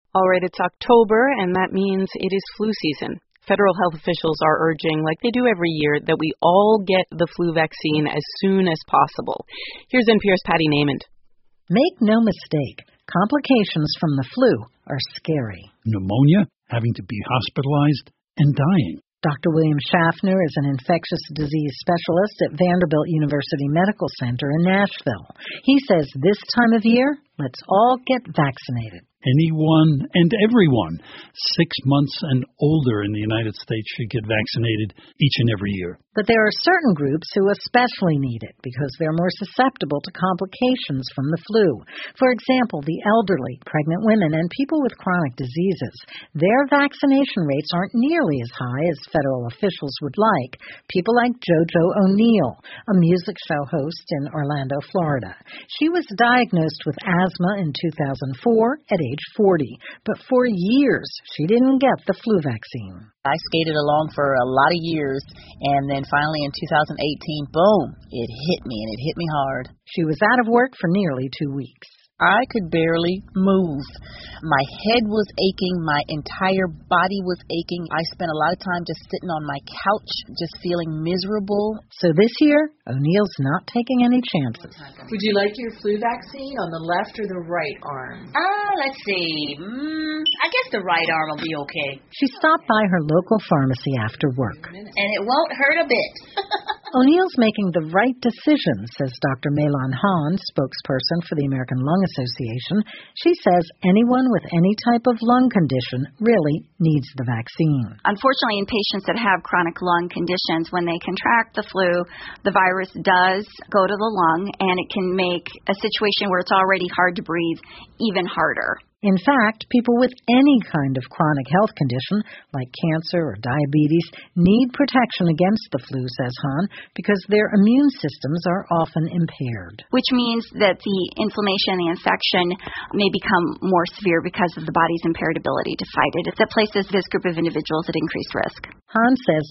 All right, it's October, and that means it is flu season. Federal health officials are urging, like they do every year, that we all get the flu vaccine as soon as possible. Here's NPR's Patty Nament. Make no mistake, complications from the flu are scary. Pneumonia, having to be hospitalized, and dying. Dr. William Schaffner is an infectious disease specialist at Vanderbilt University Medical Center in Nashville. He says this time of year, let's all get vaccinated. Anyone and everyone 6 months and older in the United States should get vaccinated each and every year. But there are certain groups who especially need it because they're more susceptible to complications from the flu. For example, the elderly, pregnant women, and people with chronic diseases. Their vaccination rates aren't nearly as high as federal officials would like. People like JoJo O'Neill, a music show host in Orlando, Florida. She was diagnosed with asthma in 2004 at age 40, but for years she didn't get the flu vaccine. I skated along for a lot of years, and then finally in 2018, boom, it hit me, and it hit me hard. She was out of work for nearly 2 weeks. I could barely move. My head was aching. My entire body was aching. I spent a lot of time just sitting on my couch, just feeling miserable. So this year, O'Neill's not taking any chances. Would you like your flu vaccine on the left or the right arm? Let's see. I guess the right arm will be okay. She stopped by her local pharmacy after work. And it won't hurt a bit. O'Neill's making the right decision, says Dr. Maylon Hahn, spokesperson for the American Lung Association. She says anyone with any type of lung condition really needs the vaccine. Unfortunately, in patients that have chronic lung conditions, when they contract the flu, the virus does go to the lung, and it can make a situation where it's already hard to breathe even harder. In fact, people with any kind of chronic health condition, like cancer or diabetes, need protection against the flu, says Hahn, because their immune systems are often impaired. Which means that the inflammation, the infection, may become more severe because of the body's impaired ability to fight it. That places this group of individuals at increased risk. Hahn says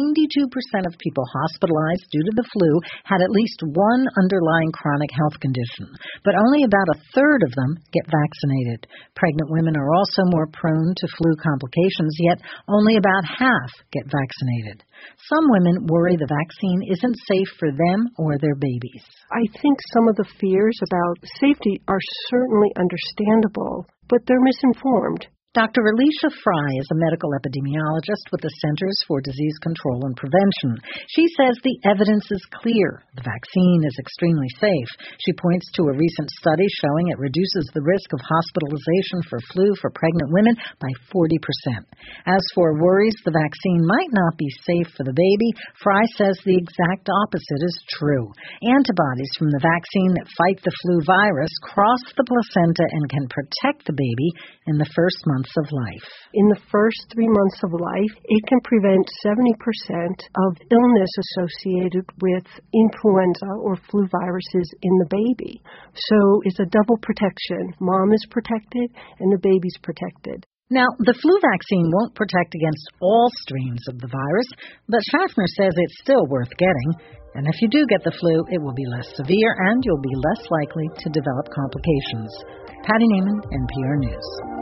92% of people hospitalized due to the flu had at least one underlying chronic health condition, but only about a third of them get vaccinated. Pregnant women are also more prone to flu complications, yet only about half get vaccinated. Some women worry the vaccine isn't safe for them or their babies. I think some of the fears about safety are certainly understandable, but they're misinformed. Dr. Alicia Fry is a medical epidemiologist with the Centers for Disease Control and Prevention. She says the evidence is clear. The vaccine is extremely safe. She points to a recent study showing it reduces the risk of hospitalization for flu for pregnant women by 40%. As for worries the vaccine might not be safe for the baby, Fry says the exact opposite is true. Antibodies from the vaccine that fight the flu virus cross the placenta and can protect the baby in the first months of life. In the first 3 months of life, it can prevent 70% of illness associated with influenza or flu viruses in the baby. So it's a double protection. Mom is protected and the baby's protected. Now, the flu vaccine won't protect against all strains of the virus, but Schaffner says it's still worth getting. And if you do get the flu, it will be less severe and you'll be less likely to develop complications. Patty Nament, NPR News.